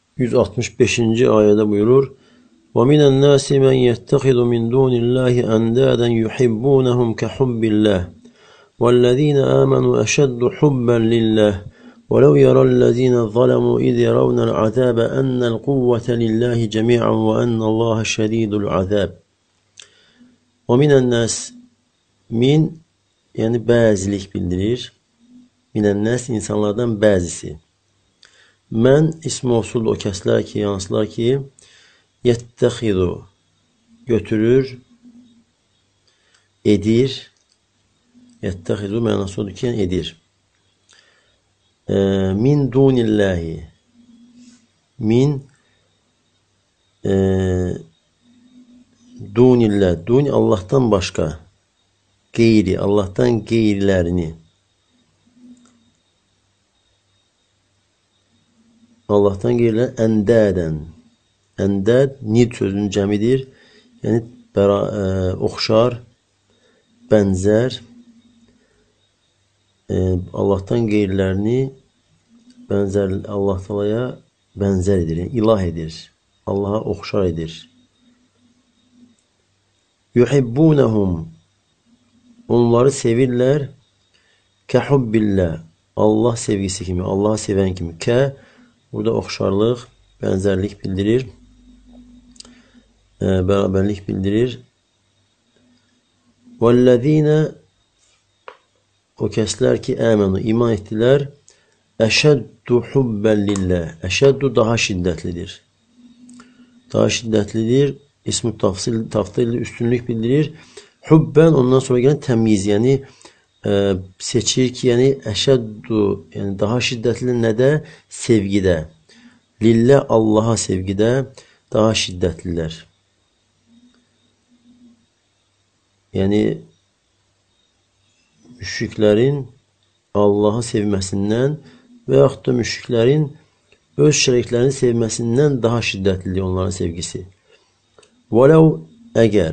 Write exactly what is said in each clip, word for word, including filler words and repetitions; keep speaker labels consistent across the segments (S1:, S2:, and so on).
S1: yüz altmış beşinci ayede buyurur. وَمِنَ النَّاسِ مَنْ يَتَّخِذُ مِنْ دُونِ اللّٰهِ أَنْدَادًا يُحِبُّونَهُمْ كَحُبِّ اللّٰهِ وَالَّذ۪ينَ آمَنُوا أَشَدُّ حُبًّا لِلّٰهِ وَلَوْ يَرَى الَّذ۪ينَ ظَلَمُوا إِذْ يَرَوْنَ الْعَذَابَ أَنَّ الْقُوَّةَ لِلّٰهِ جَمِيعًا وَأَنَّ اللّٰهَ شَد۪يدُ الْعَذَابِ. وَمِنَ النَّاسِ min yani bəzilik bildirir. Minənnəs insanlardan bəzisi. Mən ismi olsul o kəslər ki, yansılar ki, yettəxidu götürür, edir. Yettəxidu mənası odur ki, edir. E, min dunilləhi. Min e, dunillə. Dun Allah'tan başqa. Qeyri. Allah'tan qeyrilərini. Allah'tan qeyrilə əndədən. Əndəd nid sözünün cəmidir. Yəni bəra, e, oxşar, bənzər. E, Allah'tan qeyrilərini bənzər, Allah Taala'ya bənzər edir. Yəni ilah edir. Allah'a oxşar edir. Yuhibbunahum. Onları sevirlər. Kəhubbillah. Allah sevgisi kimi. Allah'ı sevən kimi. Kə burada oxşarlıq, bənzərlik bildirir. E, bərabərlik bildirir. وَالَّذ۪ينَ o kəslər ki, əmənu, iman etdilər. Əşəddu hubbən lillah. Əşəddu daha şiddətlidir. Daha şiddətlidir. İsmi tafsil, tafsil üstünlük bildirir. Hubbən ondan sonra gələn təmyiz, yəni e, seçir ki, yəni əşəddu, yəni daha şiddətli nədə? Sevgidə. Lillah Allah'a sevgidə daha şiddətlilər. Yəni müşriklərin Allah'ı sevməsindən və yaxud da müşriklərin öz şəriklərini sevməsindən daha şiddətlidir onların sevgisi. وَلَوْ əgər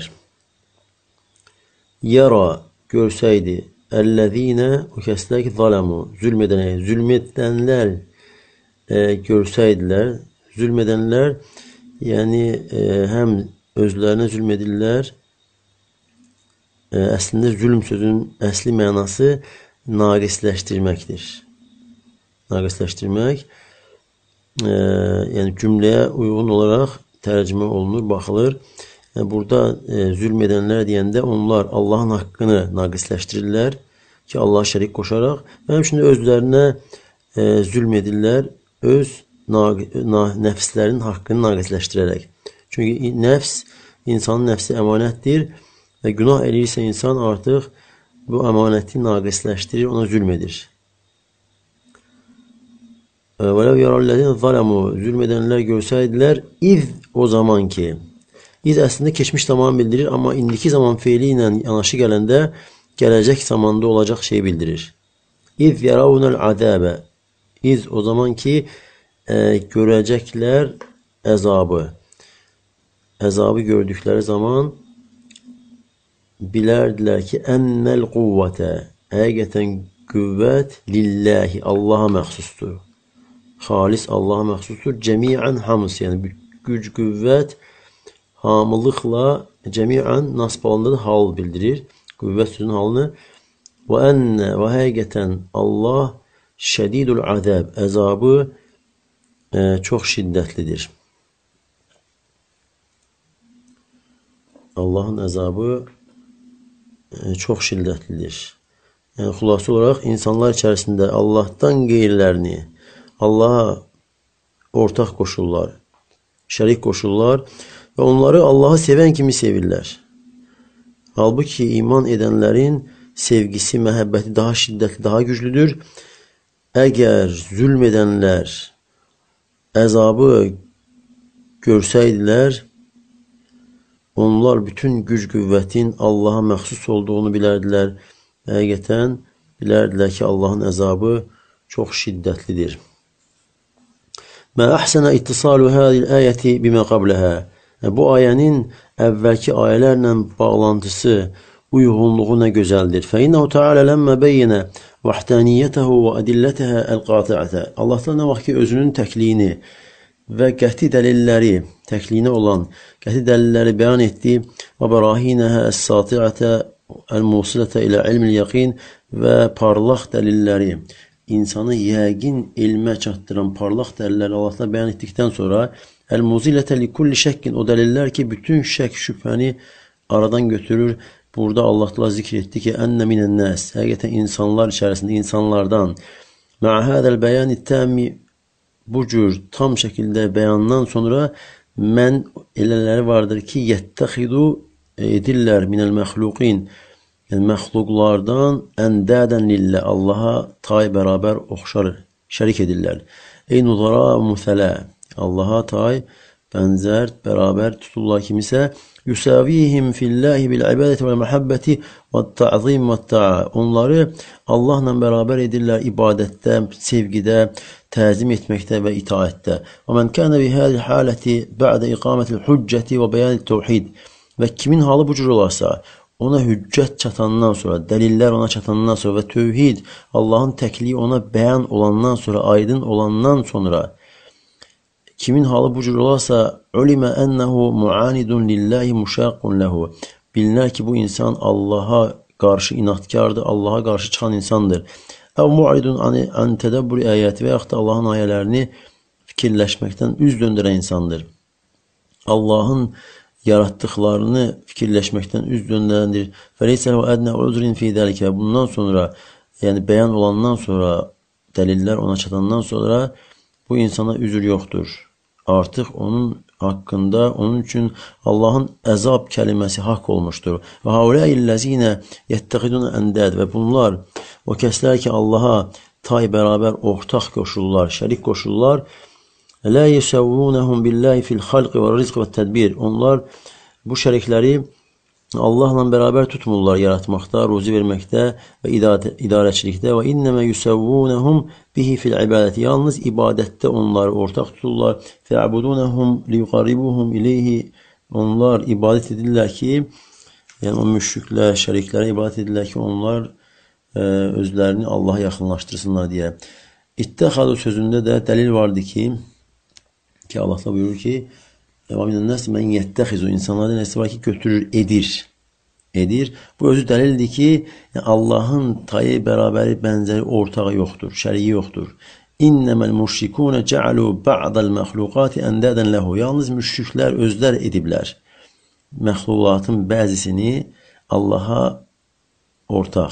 S1: yara görsəydi əllezine o kəslər ki zalamu zulmedənlər, zulmedənlər e, görsəydilər, zulmedənlər yəni e, həm özlərinə zulmedirlər. E, əslində zülm sözünün əsli mənası naqisləşdirməkdir. Naqisləşdirmək e, yəni cümləyə uyğun olaraq tərcümə olunur, baxılır. E, burada e, zülm edənlər deyəndə onlar Allahın haqqını naqisləşdirirlər ki, Allah'a şərik qoşaraq və həmçinin özlərinə e, zülm edirlər, öz nəfslərinin haqqını naqisləşdirərək. Çünki nəfs, insanın nəfsi əmanətdir və günah eləyirsə insan artıq bu əmanəti naqisləşdirir, ona zülm edir. وَلَوْ يَرَى الَّذِينَ ظَلَمُوا zülm edənlər görsəydilər, iz o zaman ki, iz əslində keçmiş zaman bildirir, amma indiki zaman feili ilə yanaşı gələndə gələcək zamanda olacaq şey bildirir. İz yəravunəl azəbə, iz o zaman ki, e, görəcəklər əzabı. Əzabı gördükləri zaman bilərdilər ki, ennəl quvvətə, həqiqətən qüvvət lillahi, Allaha məxsusdur. Xalis Allaha məxsusdur. Cəmiən hamısı, yəni güc, qüvvət, hamılıqla cəmiən nasbalında da hal bildirir. Qüvvət sözünün halını. Və ennə və həqiqətən Allah şədidul azəb, əzabı e, çox şiddətlidir. Allahın əzabı e, çox şiddətlidir. Yəni xülasə olaraq insanlar içərisində Allahdan qeyrilərini Allah'a ortaq qoşurlar, şərik qoşurlar və onları Allah'ı sevən kimi sevirlər. Halbuki iman edənlərin sevgisi, məhəbbəti daha şiddətli, daha güclüdür. Əgər zülm edənlər əzabı görsəydilər, onlar bütün güc qüvvətin Allah'a məxsus olduğunu bilərdilər. Həqiqətən bilərdilər ki, Allahın əzabı çox şiddətlidir. Mə əhsənə ittisalu hədil əyəti bimə qabləhə. Bu ayənin əvvəlki ayələrlə bağlantısı, uyğunluğu nə gözəldir. Fəinnəhu Teala ləmmə beyyənə vahdaniyyətəhu və adillətəhə əl-qati'ətə. Allah da nə vaxt ki, özünün təkliyini, və qəti dəlilləri, təkliyinə olan qəti dəlilləri bəyan etdi. Və bərahinəhə əs-sati'ətə əl-musilətə ilə ilm-i yəqin və parlaq dəlilləri, insanı yəqin ilmə çatdıran parlaq dəlilləri Allah'la bəyan etdikdən sonra əl-muzilətə li kulli şəkkin, o dəlillər ki, bütün şək şübhəni aradan götürür. Burada Allah zikr etdi ki, ennə minən nəs, həqiqətən insanlar içərisində, insanlardan mə'ə hədəl bəyən-i təmi, bu cür tam şəkildə bəyandan sonra mən elələri vardır ki, yəttəxidu edirlər minəl məxluqin, yəni məxluqlardan əndədən lillə, Allaha tay bərabər oxşar, şərik edirlər. Ey nuzara müthələ, Allaha tay, bənzər, bərabər tuturlar kimisə. Yusavihim fillahi bil ibadeti və məhəbbəti və ta'zim və ta'a. Onları Allahla bərabər edirlər ibadətdə, sevgidə, təzim etməkdə və itaətdə. Və mən kənə bi həzi haləti bə'də iqamətil hüccəti və bəyanil təvhid. Və kimin halı bu cür olarsa, ona hüccət çatandan sonra, dəlillər ona çatandan sonra və tövhid, Allahın təkliyi ona bəyan olandan sonra, aydın olandan sonra, kimin halı bu cür olarsa, ulimə ənəhu muanidun lillahi muşaqqun ləhu. Bilinər ki, bu insan Allaha qarşı inatkardır, Allaha qarşı çıxan insandır. Əv mu'idun an tədəbbür əyəti və yaxud da Allahın ayələrini fikirləşməkdən üz döndürən insandır. Allahın yaratdıqlarını fikirləşməkdən üz döndürəndir. Fəleysə ləhu ədnə uzrin fi dəlikə. Bundan sonra, yəni bəyan olandan sonra, dəlillər ona çatandan sonra bu insana üzür yoxdur. Artıq onun haqqında, onun üçün Allahın əzab kəliməsi haqq olmuşdur. Və hauləyilləzinə yəttəxidun əndəd, və bunlar, o kəslər ki, Allaha tay bərabər ortaq qoşurlar, şərik qoşurlar, lə yəsəvvunəhum billahi fil xalqi və rizq və tədbir. Onlar bu şərikləri Allahla bərabər tutmurlar yaratmaqda, ruzi verməkdə və idarəçilikdə. Və innəmə yusavvunəhum bihi fil ibadəti. Yalnız ibadətdə onları ortaq tuturlar. Fə'budunəhum liyuqarribuhum ileyhi. Onlar ibadət edirlər ki, yəni o müşriklər, şəriklərə ibadət edirlər ki, onlar ə, özlərini Allaha yaxınlaşdırsınlar deyə. İttəxadu sözündə də dəlil vardı ki, ki Allah da buyurur ki, nəsə mən yəttəxizu, insanlarda nəsə var ki, götürür, edir. Edir. Bu özü dəlildir ki, yəni Allahın tayı, bərabəri, bənzəri, ortağı yoxdur, şəriyi yoxdur. İnnəməl müşrikunə cəalu ba'dal məxluqati əndədən ləhu. Yalnız müşriklər özlər ediblər. Məxluqatın bəzisini Allaha ortaq.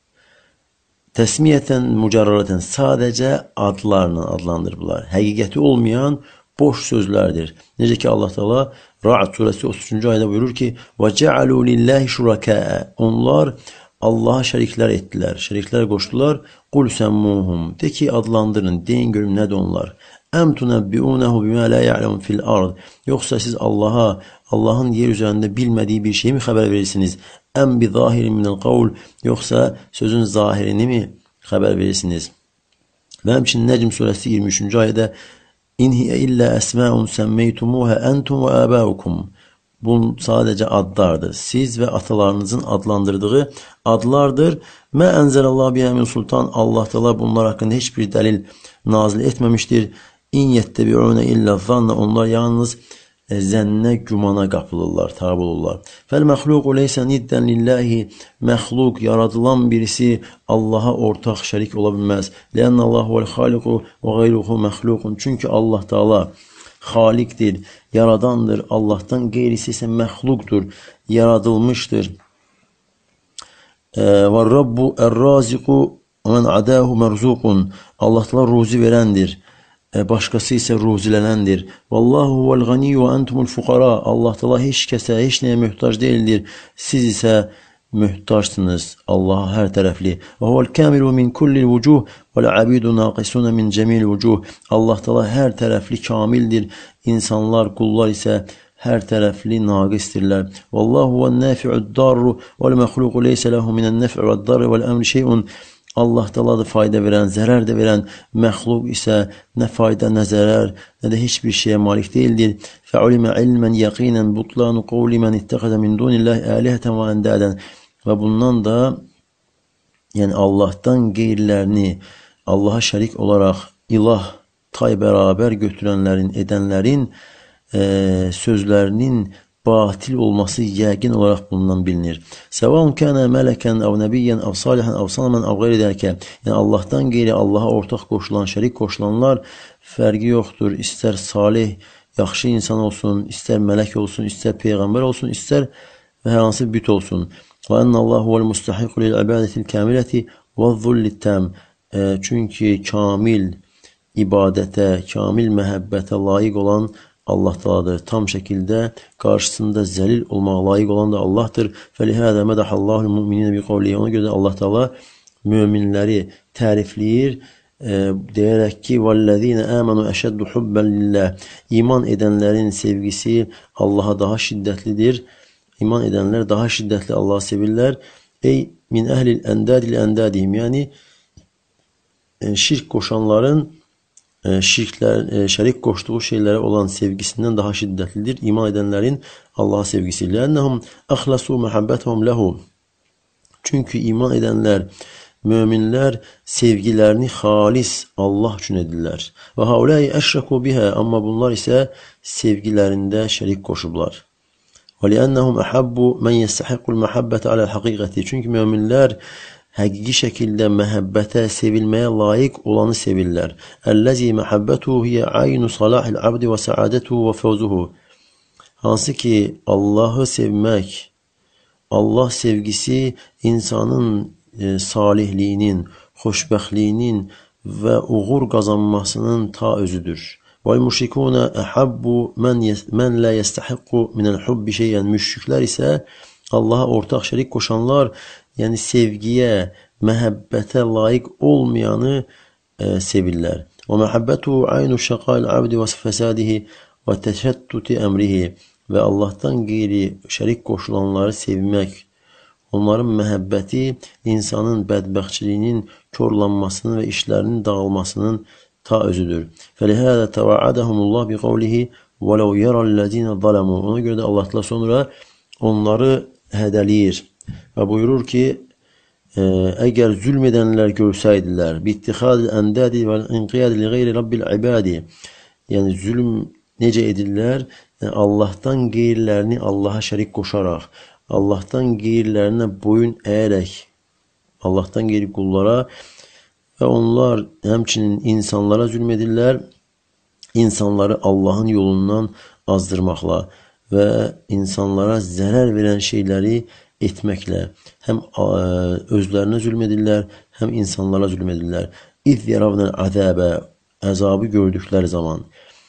S1: Təsmiyyətən, mücərrələtən, sadəcə adlarla adlandırırlar. Həqiqəti olmayan boş sözlərdir. Necə ki Allah Teala Ra'd surəsi otuz üçüncü ayədə buyurur ki: "Və ca'alu lillahi şuraka." Onlar Allaha şəriklər etdilər, şəriklər qoşdular. Qul semmuhum. De ki adlandırın, deyin görün nədir onlar? Əm tunəbbiunehu bimə la ya'lemun fil ard. Yoxsa siz Allaha, Allahın yer üzərində bilmədiyi bir şeyi mi xəbər verirsiniz? Əm bi zahirin minəl qavl. Yoxsa sözün zahirini mi xəbər verirsiniz? Və həmçinin Nəcm surəsi iyirmi üçüncü ayədə İn hiyə illə əsməun səmmeytumuhə əntum və əbəukum. Bu sadəcə adlardır. Siz və atalarınızın adlandırdığı adlardır. Mə ənzəlallahu biha min sultan. Allah Teala bunlar haqqında heç bir dəlil nazil etməmişdir. İn yəttəbi'unə illə zanna. Onlar yalnız zənnə, gümana qapılırlar, tabi olurlar. Fəl məxluqu leysə niddən lillahi. Məxluq, yaradılan birisi Allaha ortaq, şərik ola bilməz. Lənnə Allahu vəl xaliqu və qeyruhu məxluqun. Çünki Allah Teala xaliqdir, yaradandır. Allahdan qeyrisi isə məxluqdur, yaradılmışdır. Və Rabbu ər-raziqu və mən adahu mərzuqun. Allah Teala ruzi verəndir, başqası isə ruzilənəndir. Vallahu vəl-ğaniyyu və entumul fuqara. Allah Teala heç kəsə, heç nəyə möhtac deyildir. Siz isə möhtaçsınız Allaha hər tərəfli. Və huvəl-kamilu min kullil vucuh vəl-abidu naqisunə min cəmil vucuh. Allah Teala hər tərəfli kamildir. İnsanlar, qullar isə hər tərəfli naqisdirlər. Vallahu vəl-nafi'ud-darru vəl-məxluqu leysə ləhu minən-nəf'i vəd-darri vəl-əmri şey'un. Allah Teala'dır fayda verən, zərər də verən, məxluq isə nə fayda, nə zərər, nə də heç bir şeyə malik deyildir. Fəulimə ilmən yəqinən butlanu qovli mən ittəxədə min dunillahi əlihətən və əndədən. Və bundan da, yəni Allahdan qeyrilərini Allaha şərik olaraq ilah tay beraber götürənlərin, edənlərin e, sözlərinin batil olması yəqin olaraq bundan bilinir. Səvən kənə mələkən, əv nəbiyyən, əv salihən, əv sanamən, əv qeyri dərkə. Yəni Allahdan qeyri Allaha ortaq qoşulan, şərik qoşulanlar fərqi yoxdur. İstər salih, yaxşı insan olsun, istər mələk olsun, istər peyğəmbər olsun, istər və hər hansı büt olsun. Və ennəllahu vəl mustahiqu lil ibadətil kamiləti və zullitəm. Çünki kamil ibadətə, kamil məhəbbətə layiq olan Allah Teala'dır. Tam şəkildə qarşısında zəlil olmağa layiq olan da Allah'tır. Fəlihədə mədəhəllahul müminə bi qavlihi. Ona görə Allah Teala müminləri tərifləyir, e, deyərək ki, vəllezine amanu əşəddu hubben lillah. İman edənlərin sevgisi Allaha daha şiddətlidir. İman edənlər daha şiddətli Allahı sevirlər. Ey min əhlil əndadil əndadihim. Yəni e, şirk qoşanların şirklər, şərik qoşduğu şeylərə olan sevgisindən daha şiddətlidir. İman edənlərin Allaha sevgisi. Lənnəhum əxləsu məhəbbətəhum ləhu. Çünki iman edənlər, möminlər sevgilərini xalis Allah üçün edirlər. Və haulai əşrəku bihə. Amma bunlar isə sevgilərində şərik qoşublar. Və lənnəhum əhabbu mən yəstəhiqqul məhəbbətə aləl həqiqəti. Çünki möminlər həqiqi şəkildə məhəbbətə, sevilməyə layiq olanı sevirlər. Əlləzi məhəbbətuhu hiyə aynu salahil abdi və səadətuhu və fəvzuhu. Hansı ki, Allahı sevmək, Allah sevgisi insanın e, salihliyinin, xoşbəxtliyinin və uğur qazanmasının ta özüdür. Vəl-müşrikûnə əhabbu mən, mən lə yəstəhiqqu minəl hubbi şeyən. Müşriklər isə Allaha ortaq şərik qoşanlar, yəni sevgiyə, məhəbbətə layiq olmayanı e, sevirlər. Və məhəbbətu aynu şəqail abdi və fəsadihi və təşəttuti əmrihi. Və Allahdan qeyri şərik qoşulanları sevmək, onların məhəbbəti insanın bədbəxtçiliyinin körlanmasının və işlərinin dağılmasının ta özüdür. Fəlihədə təvaədəhumullah bi qavlihi və ləv yərəl-ləzine zələmu. Ona görə də Allah təala sonra onları hədəliyir və buyurur ki, ə, əgər zülm edənlər görsəydilər, bittixadil əndədi və inqiyadi li qeyri rabbil ibadi. Yəni zülm necə edirlər? Yəni, Allahdan qeyrilərini Allaha şərik qoşaraq, Allahdan qeyrilərinə boyun əyərək, Allahdan qeyri qullara və onlar həmçinin insanlara zülm edirlər, insanları Allahın yolundan azdırmaqla və insanlara zərər verən şeyləri etməklə həm özlərinə zülm edirlər, həm insanlara zülm edirlər. İz yaravnəl əzəbə, əzabı gördükləri zaman,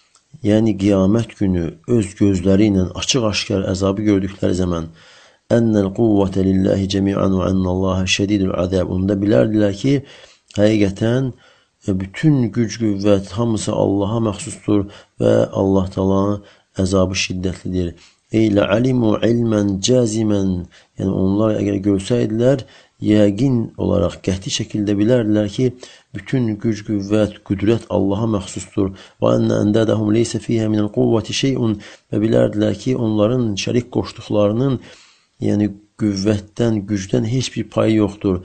S1: yəni qiyamət günü öz gözləri ilə açıq-aşkar əzabı gördükləri zaman, ənnəl quvvətə lillahi cəmiən və ənnallaha şədidul əzəb. Onda bilərdilər ki, həqiqətən bütün güc qüvvət hamısı Allaha məxsusdur və Allah Taala'nın əzabı şiddətlidir. Eylə alimu ilmən cəzimən. Yəni onlar əgər görsəydilər, yəqin olaraq qəti şəkildə bilərdilər ki, bütün güc, qüvvət, qüdrət Allaha məxsusdur. Və ənə əndədəhum leysə fiyhə minəl quvvəti şeyun. Və bilərdilər ki, onların şərik qoşduqlarının, yəni qüvvətdən, gücdən heç bir payı yoxdur.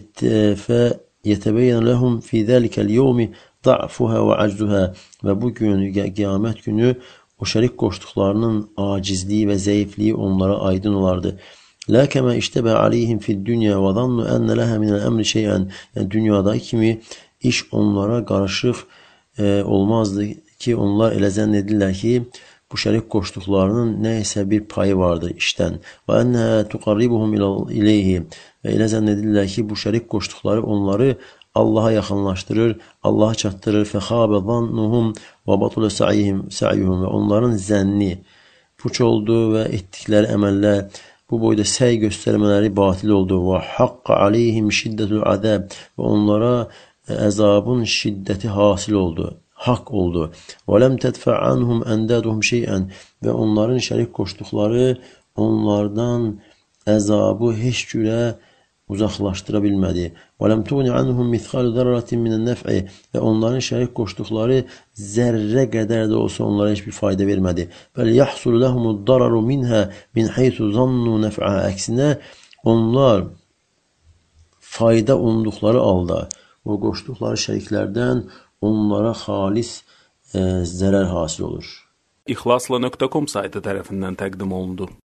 S1: Fə yətəbəyyən ləhum fi zəlikəl yevmi da'fuhə və əcduhə. Və bu gün, qiyamət günü, o şərik qoşduqlarının acizliyi və zəifliyi onlara aydın olardı. Lə kəmə iştəbə aleyhim fid dünya və zannu ənə ləhə minəl əmri şeyən. Yəni dünyadakı kimi iş onlara qarışıq e, olmazdı ki, onlar elə zənn edirlər ki, bu şərik qoşduqlarının nəyəsə bir payı vardır işdən. Və ənə tuqarribuhum ileyhi. Və elə zənn edirlər ki, bu şərik qoşduqları onları Allaha yaxınlaşdırır, Allaha çatdırır. Fəxabə zannuhum və batulə sə'yuhum. Və onların zənni puç oldu və etdikləri əməllər, bu boyda səy göstərmələri batil oldu. Və haqqa aleyhim şiddətül əzəb. Və onlara əzabın şiddəti hasil oldu, haqq oldu. Və ləm tədfə anhum əndəduhum şeyən. Və onların şərik qoşduqları onlardan əzabı heç cürə uzaqlaşdıra bilmədi. Və ləm tuğni anhum mithqalu zərratin minən nəf'i. Və onların şərik qoşduqları zərrə qədər də olsa onlara heç bir fayda vermədi. Bəl yahsulu lehumud dararu minhə min haythu zannu nəf'ə. Əksinə onlar fayda umduqları halda o qoşduqları şəriklərdən onlara halis e, zərər hasil olur.
S2: İxlasla nöqtə com saytı tərəfindən təqdim olundu.